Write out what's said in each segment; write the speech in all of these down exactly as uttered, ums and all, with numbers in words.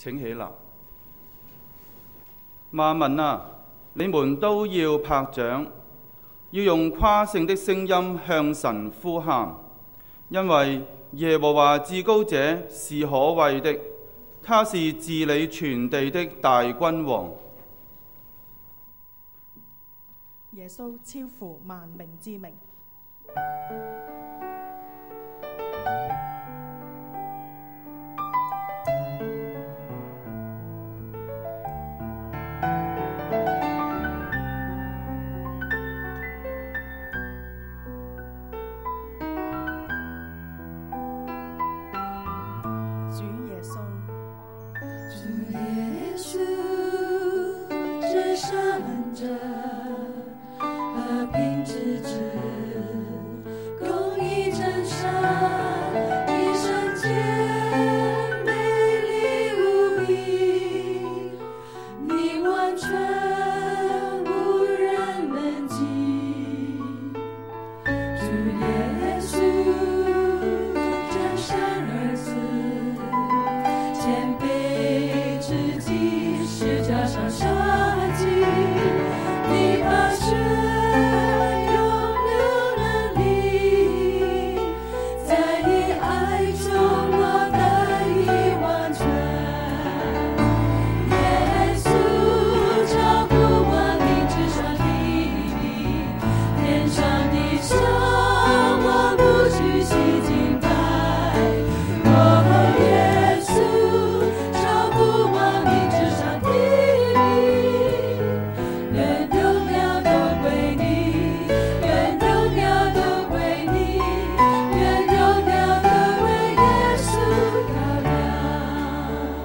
請起立。萬民啊，你們都要拍掌，要用誇勝的聲音向神呼喊，因為耶和華至高者是可畏的，他是治理全地的大君王。 耶穌超乎萬名之名。主耶穌， 主耶穌，至聖者，和平之子，公義真善，你聖潔美麗無比，你完全無人能及。主耶穌，真神兒子，謙卑至極，十架上捨己，你把血永留能力，在你愛中我得以完全。耶穌超乎萬民之上地理，天上地下萬物舉起敬拜。哦，耶穌超乎萬民之上地理，願榮耀都歸你，願榮耀都歸你，願榮耀都歸耶穌羔羊。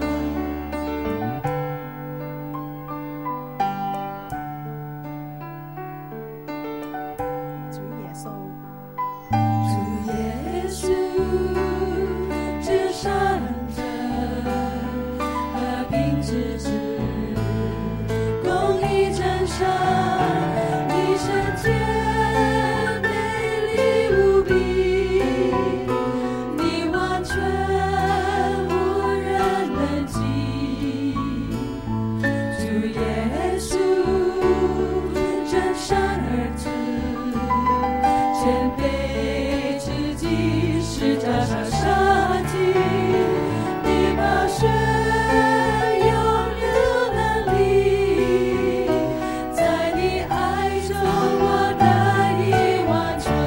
主耶穌， 主耶穌，至聖者，和平之子，公義真善，你聖潔美麗無比，你完全無人能及。主耶穌，真神兒子，謙卑至極，十架上捨己，你把血永留能力，在你愛中我得以完全。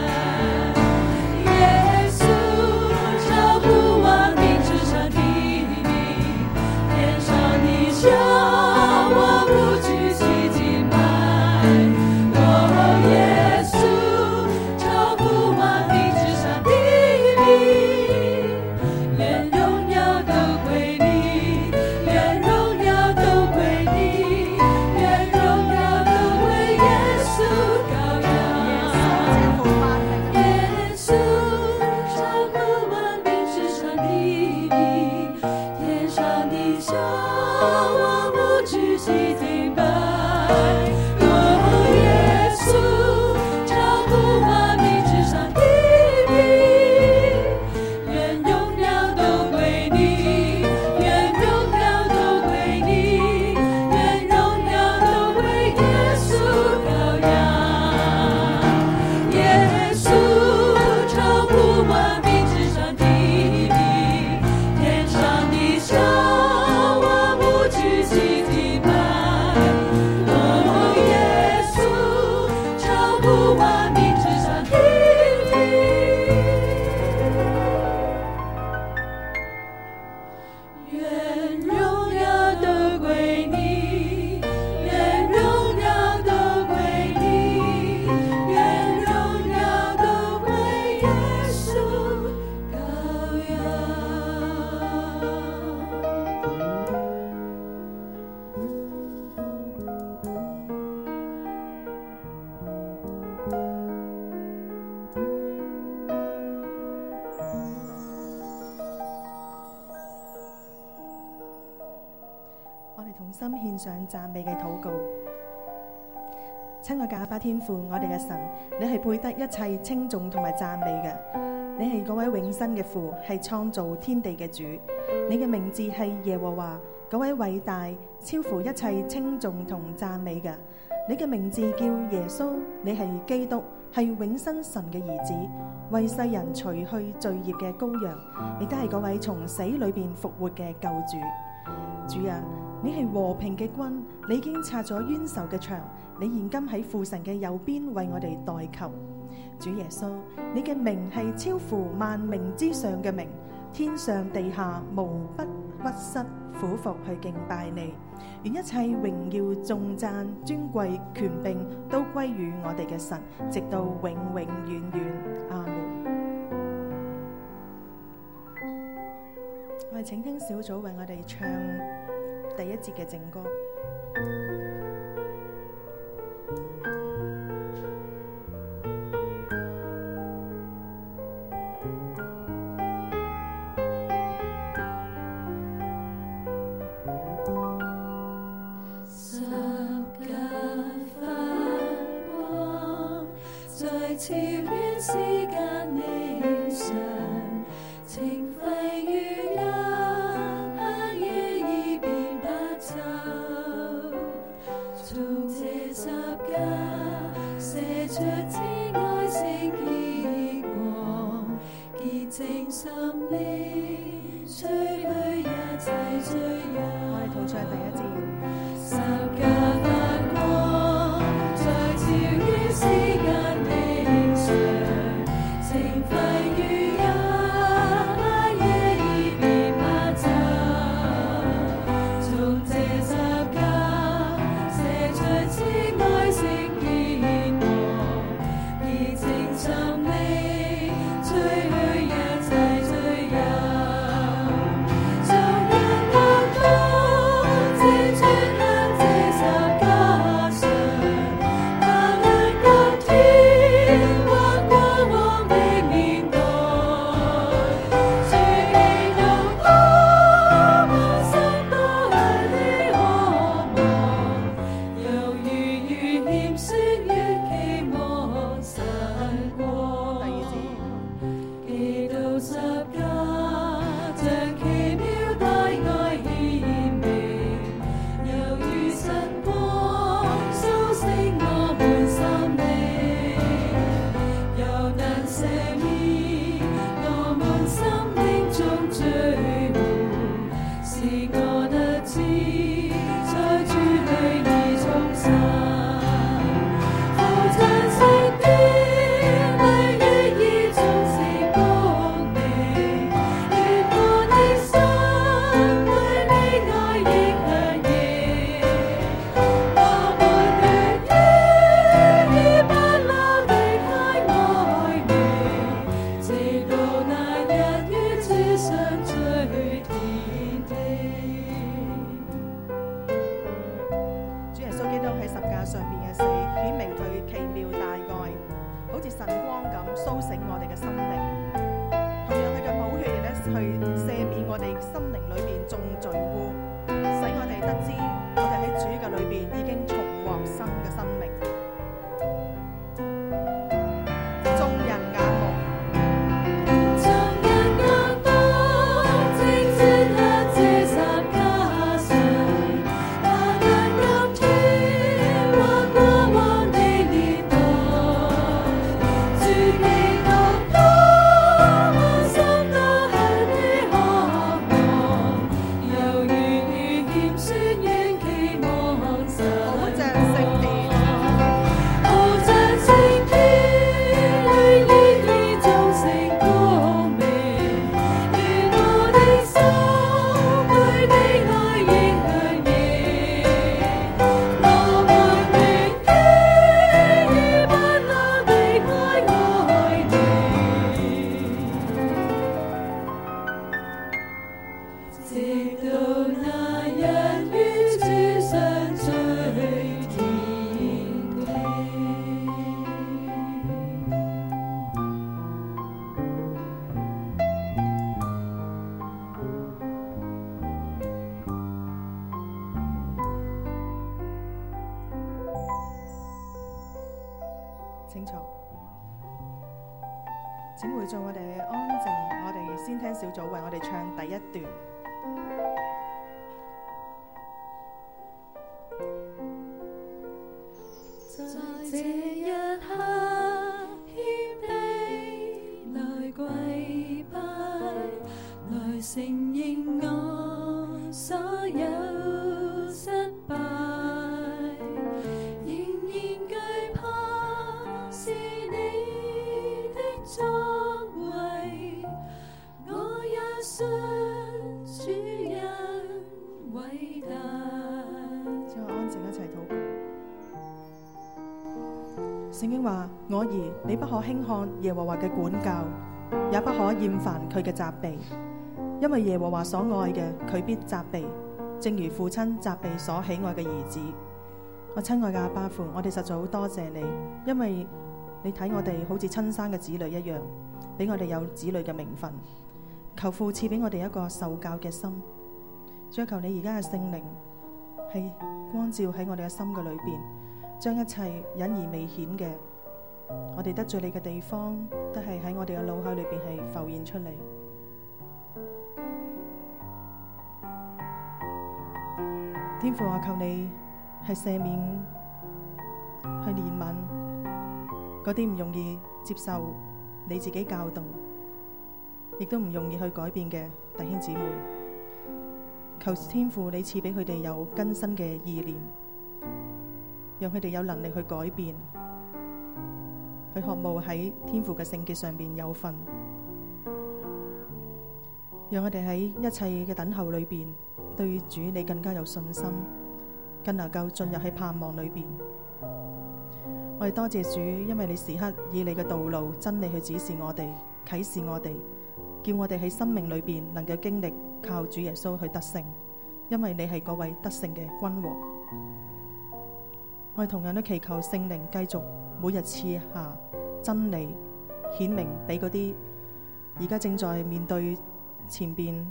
耶穌超乎萬民之上地理，天上地下萬物舉起敬拜。哦，耶穌超乎萬民之上地理，願榮耀都歸你，願榮耀都歸你，願榮耀都歸耶穌羔羊。耶穌超乎萬民之上地理，天上地下萬物舉起敬拜。哦，耶穌超乎萬民之上地理，願榮耀都歸你，願榮耀都歸你，願榮耀都歸耶穌羔羊。耶穌超乎萬民之上地理，天上地下萬物舉起敬拜。哦，耶穌超乎萬民之上地理，願榮耀都歸你，願榮耀都歸你，願榮耀都歸耶穌羔羊。 我哋同心獻上讚美嘅禱告。親愛嘅阿爸天父，我哋嘅神，你係配得一切稱頌同埋讚美嘅。 你係嗰位永生嘅父，係創造天地嘅主。你嘅名字係耶和華，嗰位偉大超乎一切稱頌同讚美嘅。你嘅名字叫耶穌，你係基督，係永生神嘅兒子，為世人除去罪孽嘅羔羊，亦都係嗰位從死裏邊復活嘅救主。主啊，你係和平嘅君，你已經拆咗冤仇嘅牆，你現今喺父神嘅右邊為我哋代求。主耶穌，你嘅名係超乎萬名之上嘅名，天上地下無不屈膝俯伏去敬拜你。願一切榮耀、頌讚、尊貴、權柄都歸於我哋嘅神，直到永永遠遠。阿門。我哋請聽小組為我哋唱第一節嘅正歌。 超越時間理想，情輝如日，黑夜已變白晝。從這十架射出慈愛聖潔光，潔淨心靈，吹去一切罪惡。 我哋同唱第一節。 十架發光，在超越時間。情輝如日，黑夜已變白晝。從這十架射出慈愛聖潔光，潔淨心靈，吹去一切罪惡。從人眼光照出向這十架上，黑暗今天或過往的年代，主基督多滿心多向你渴望，猶如雨謙宣願期望神光。 第二節。 基督十架像奇妙大愛顯明，猶如晨光蘇醒我們心靈，又能赦免我們心靈中罪污，使我得知在主裏已重生。父親聖殿裏願意眾聖光明，願我的心對你愛亦響應。我們願意不朽地太愛你，直到那日與主相聚天地。 主耶穌基督喺十架上面嘅死，顯明佢奇妙大愛，好似晨光咁蘇醒我哋嘅心靈。同樣佢嘅寶血亦咧去赦免我哋心靈裏邊眾罪污，使我哋得知我哋喺主嘅裏邊已經重獲新嘅生命。眾人眼目。 眾人眼目正轉向這十架上，黑暗今天或過往的年代，主基督多滿心多向你渴望，猶如雨謙宣願期望神好像聖殿。 好像聖殿裏熱意眾聖光明，願我的心對你愛亦響應。我們願意不朽地愛愛你，直到那日與主相聚天地。 請坐。 請會眾我哋安靜，我哋先聽小組為我哋唱第一段。 在這一刻謙卑來跪拜，來承認我所有失敗，仍然懼怕是你的作為，我也信主因偉大。 讓我安靜一齊禱告。聖經話：我兒，你不可輕看耶和華嘅管教，也不可厭煩佢嘅責備，因為耶和華所愛嘅，佢必責備，正如父親責備所喜愛嘅兒子。我親愛嘅阿爸父，我哋實在好多謝你，因為你睇我哋好似親生嘅子女一樣，俾我哋有子女嘅名分。求父賜俾我哋一個受教嘅心，追求你而家嘅聖靈係光照喺我哋嘅心嘅裏邊，將一切隱而未顯嘅，我哋得罪你嘅地方，都係喺我哋嘅腦海裏邊係浮現出嚟。天父，我求你係赦免，去憐憫嗰啲唔容易接受你自己教導，亦都唔容易去改變嘅弟兄姊妹。求天父你賜俾佢哋有更新嘅意念，讓佢哋有能力去改變，去渴慕喺天父嘅聖潔上面有份，讓我哋喺一切嘅等候裏邊，對主你更加有信心，更能夠進入喺盼望裏邊。我哋多謝主，因為你時刻以你嘅道路真理去指示我哋，啟示我哋，叫我哋喺生命裏邊能夠經歷靠主耶穌去得勝，因為你係嗰位得勝嘅君王。我哋同樣都祈求聖靈繼續每日賜下真理，顯明俾嗰啲而家正在面對前邊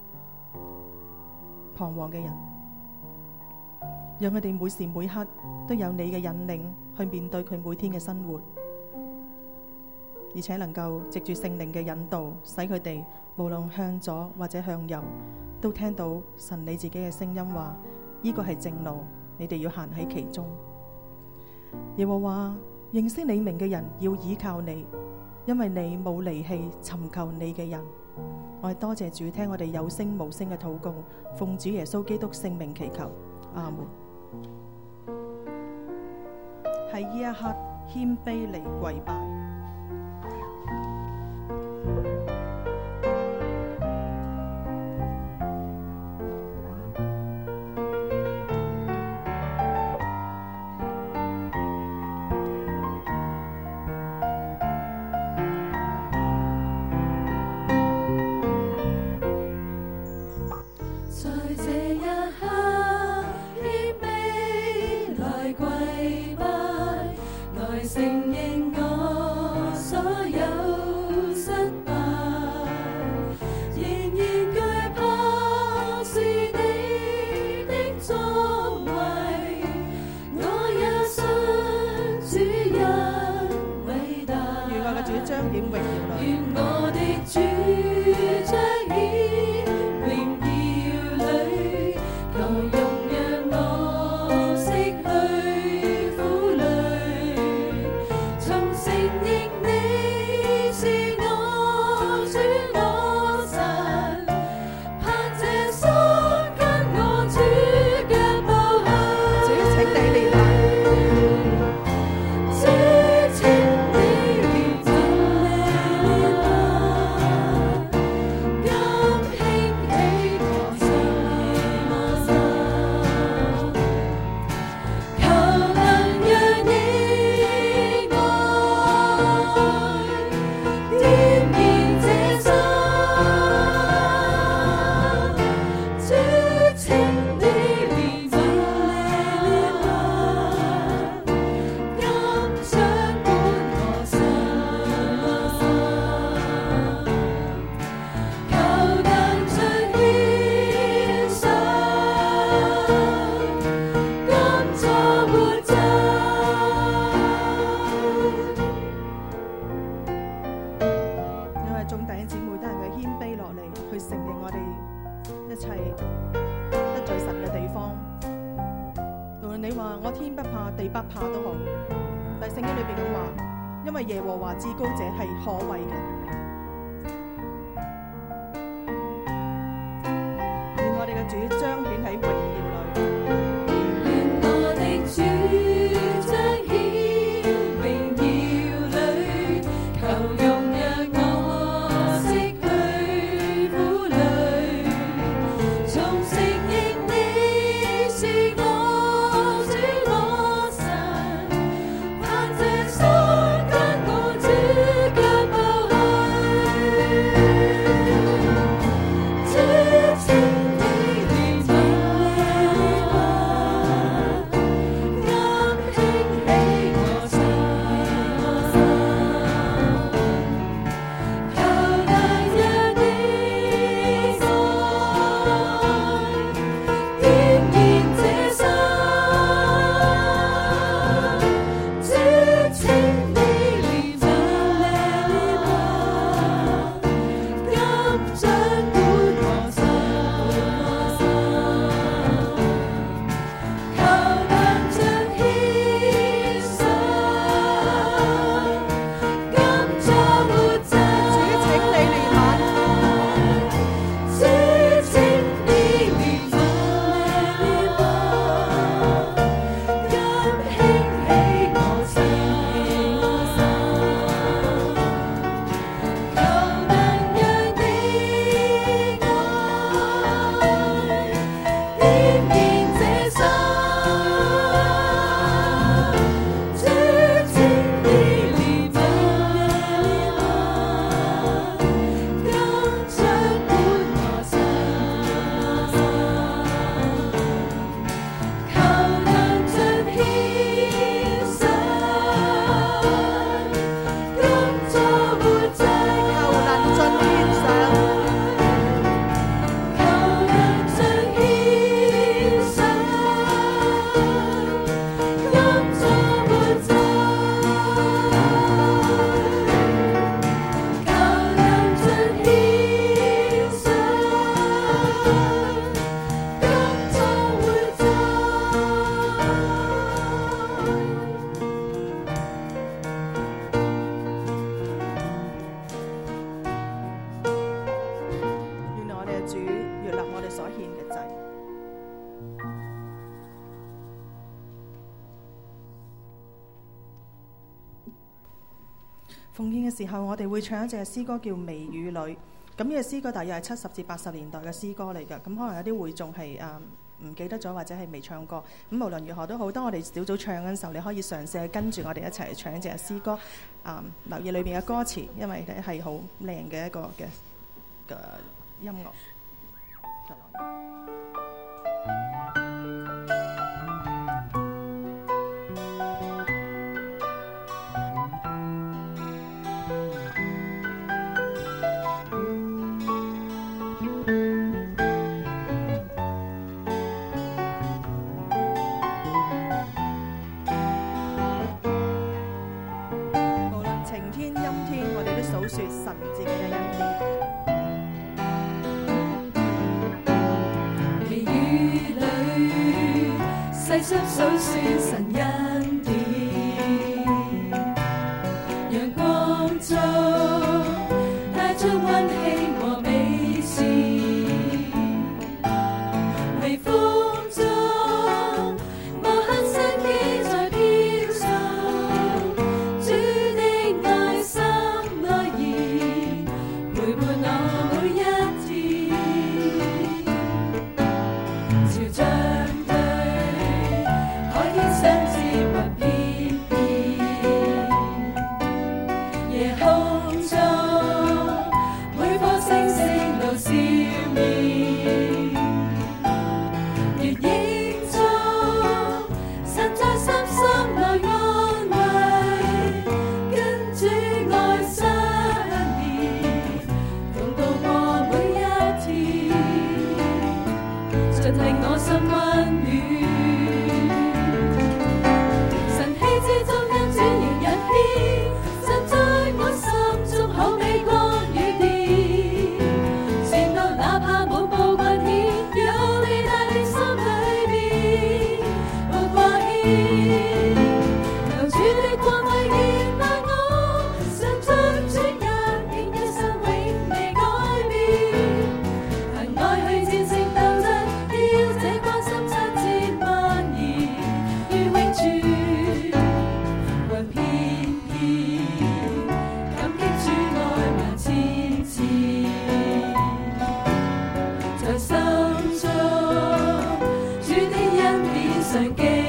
彷徨嘅人，讓佢哋每時每刻都有你嘅引領去面對佢每天嘅生活，而且能夠藉住聖靈嘅引導，使佢哋無論向左或者向右，都聽到神你自己嘅聲音話：呢個係正路，你哋要行喺其中。耶和華認識你名嘅人要倚靠你，因為你冇離棄尋求你嘅人。我哋多謝主，聽我哋有聲無聲嘅禱告，奉主耶穌基督聖名祈求，阿門。喺呢一刻謙卑嚟跪拜。 承認我你話我天不怕地不怕都好，但係聖經裏邊咁話，因為耶和華至高者係可畏嘅。願我哋嘅主彰顯喺榮耀裏。 願我的主彰顯榮耀裏，求容讓我釋去苦累，從承認你是我主我神，盼這心跟我主腳步去，主情的憐憫。 奉獻嘅時候，我哋會唱一隻詩歌叫《微雨裏》。咁呢個詩歌大約係七十至八十年代嘅詩歌嚟㗎。咁可能有啲會眾係誒唔記得咗，或者係未唱過。咁無論如何都好，當我哋小組唱嘅時候，你可以嘗試跟住我哋一齊嚟唱一隻詩歌。啊、嗯，留意裏邊嘅歌詞，因為咧係好靚嘅一個嘅嘅音樂。訴說神自己嘅恩典。 微雨裏細心數算神恩典，陽光中帶出溫馨和美善，微風中無限生機在飄上，主的愛心陪伴我每一天，朝着對海天相接。 求主的光輝燃亮我，想將主恩典一生永未改變。憑愛去戰勝鬥爭，要這關心親切蔓延於永存。為偏見感激主愛萬千次，在心中主的恩典上記。